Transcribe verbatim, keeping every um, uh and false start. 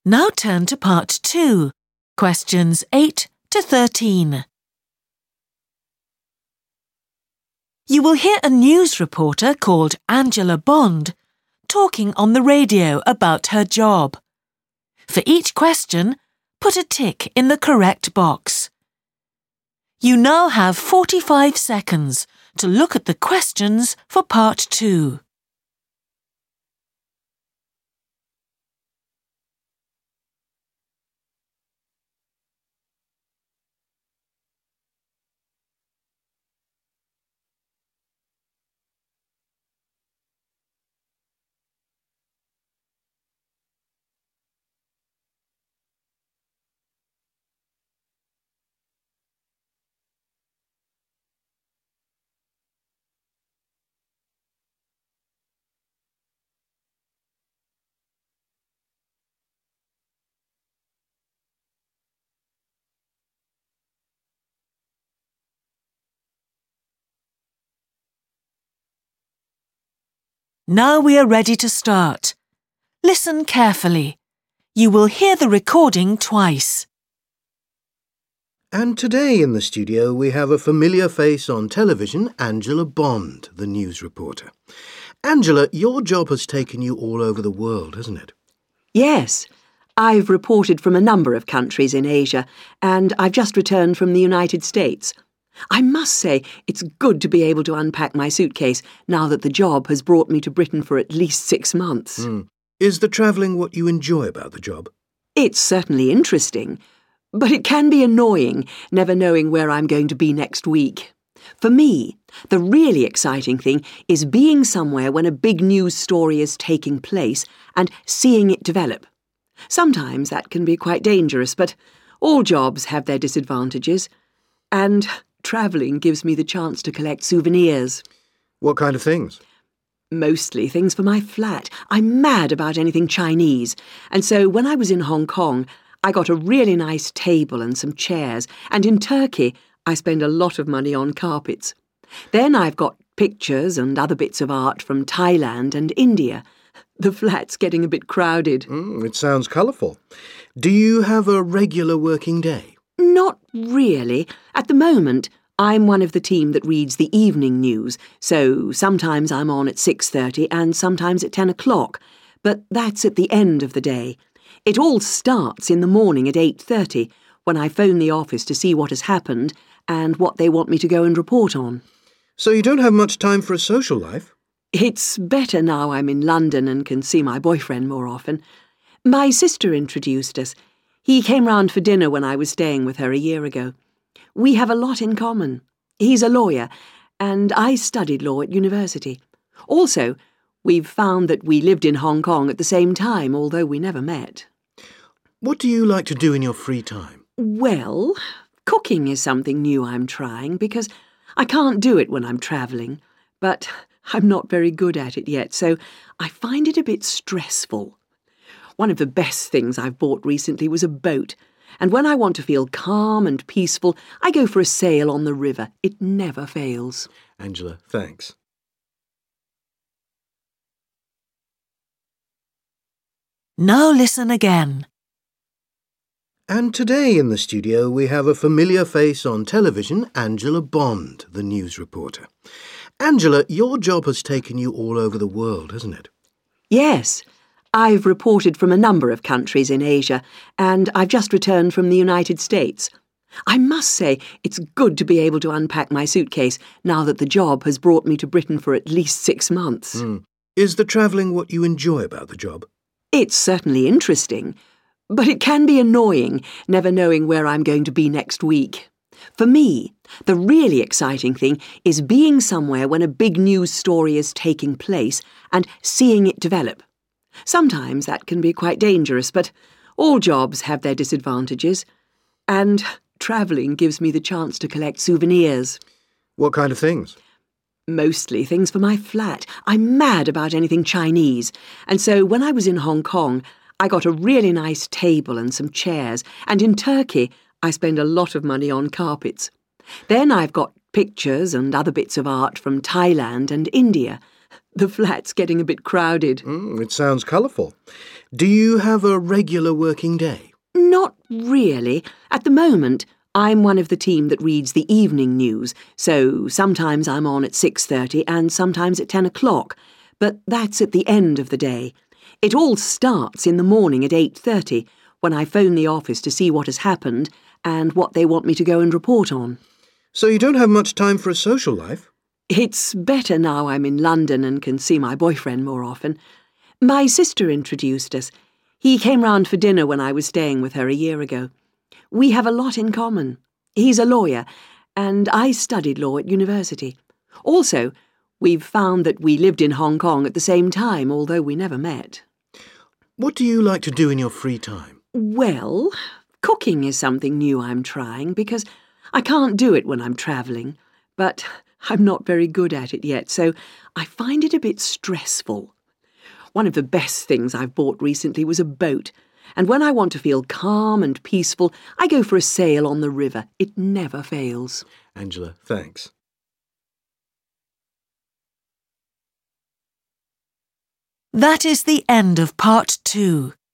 Now turn to part two, questions eight to thirteen. You will hear a news reporter called Angela Bond talking on the radio about her job. For each question, put a tick in the correct box. You now have forty-five seconds to look at the questions for part two. Now we are ready to start. Listen carefully. You will hear the recording twice. And today in the studio we have a familiar face on television, Angela Bond, the news reporter. Angela, your job has taken you all over the world, hasn't it? Yes. I've reported from a number of countries in Asia, and I've just returned from the United States. I must say it's good to be able to unpack my suitcase now that the job has brought me to Britain for at least six months. Mm. Is the travelling what you enjoy about the job? It's certainly interesting, but it can be annoying never knowing where I'm going to be next week. For me, the really exciting thing is being somewhere when a big news story is taking place and seeing it develop. Sometimes that can be quite dangerous, but all jobs have their disadvantages, and travelling gives me the chance to collect souvenirs. What kind of things? Mostly things for my flat. I'm mad about anything Chinese, and so when I was in Hong Kong, I got a really nice table and some chairs, and in Turkey, I spend a lot of money on carpets. Then I've got pictures and other bits of art from Thailand and India. The flat's getting a bit crowded. Mm, it sounds colourful. Do you have a regular working day? Not really. At the moment, I'm one of the team that reads the evening news, so sometimes I'm on at six thirty and sometimes at ten o'clock, but that's at the end of the day. It all starts in the morning at eight thirty, when I phone the office to see what has happened and what they want me to go and report on. So you don't have much time for a social life? It's better now I'm in London and can see my boyfriend more often. My sister introduced us. He came round for dinner when I was staying with her a year ago. We have a lot in common. He's a lawyer, and I studied law at university. Also, we've found that we lived in Hong Kong at the same time, although we never met. What do you like to do in your free time? Well, cooking is something new I'm trying, because I can't do it when I'm travelling, but I'm not very good at it yet, so I find it a bit stressful. One of the best things I've bought recently was a boat, and when I want to feel calm and peaceful, I go for a sail on the river. It never fails. Angela, thanks. Now listen again. And today in the studio we have a familiar face on television, Angela Bond, the news reporter. Angela, your job has taken you all over the world, hasn't it? Yes. I've reported from a number of countries in Asia, and I've just returned from the United States. I must say it's good to be able to unpack my suitcase now that the job has brought me to Britain for at least six months. Mm. Is the travelling what you enjoy about the job? It's certainly interesting, but it can be annoying never knowing where I'm going to be next week. For me, the really exciting thing is being somewhere when a big news story is taking place and seeing it develop. Sometimes that can be quite dangerous, but all jobs have their disadvantages, and travelling gives me the chance to collect souvenirs. What kind of things? Mostly things for my flat. I'm mad about anything Chinese, and so when I was in Hong Kong, I got a really nice table and some chairs, and in Turkey, I spend a lot of money on carpets. Then I've got pictures and other bits of art from Thailand and India. The flat's getting a bit crowded. Mm, it sounds colourful. Do you have a regular working day? Not really. At the moment, I'm one of the team that reads the evening news, so sometimes I'm on at six thirty and sometimes at ten o'clock, but that's at the end of the day. It all starts in the morning at eight thirty, when I phone the office to see what has happened and what they want me to go and report on. So you don't have much time for a social life? It's better now I'm in London and can see my boyfriend more often. My sister introduced us. He came round for dinner when I was staying with her a year ago. We have a lot in common. He's a lawyer, and I studied law at university. Also, we've found that we lived in Hong Kong at the same time, although we never met. What do you like to do in your free time? Well, cooking is something new I'm trying, because I can't do it when I'm travelling, but I'm not very good at it yet, so I find it a bit stressful. One of the best things I've bought recently was a boat, and when I want to feel calm and peaceful, I go for a sail on the river. It never fails. Angela, thanks. That is the end of part two.